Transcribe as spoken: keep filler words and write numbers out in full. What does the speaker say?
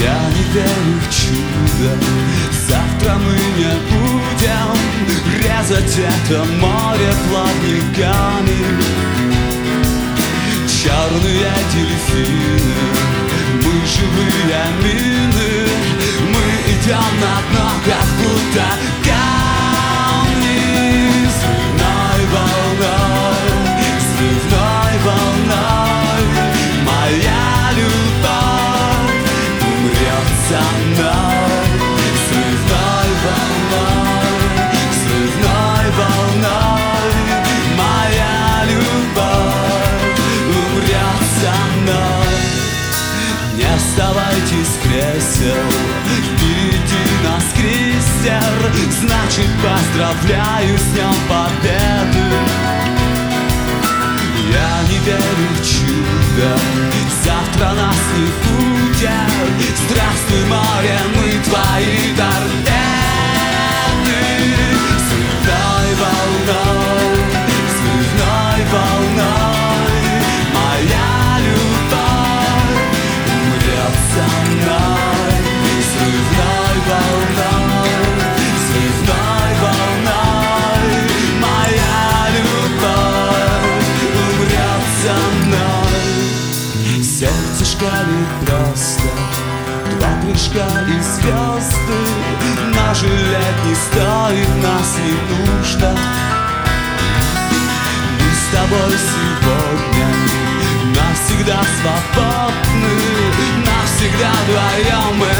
Я не верю в чудо, завтра мы не будем резать это море плавниками. Черные дельфины, мы живые мины, мы идем на дно, как будто камни. Взрывной волной, взрывной волной моя любовь умрет со мной. Взрывной волной, взрывной волной моя любовь умрет со мной. Не вставайте с кресел, впереди нас крейсер, значит поздравляю с Днем Победы. Я не верю в чудо, завтра нас не будет. Здравствуй, море, мы твои торпеды. Взрывной волной, взрывной волной моя любовь умрет со мной. Взрывной волной, взрывной волной моя любовь умрет со мной. Сердце шкалит просто, два прыжка и звезды. Наш лет не стоит, нас не нужно. Мы с тобой сегодня навсегда свободны, навсегда вдвоем мы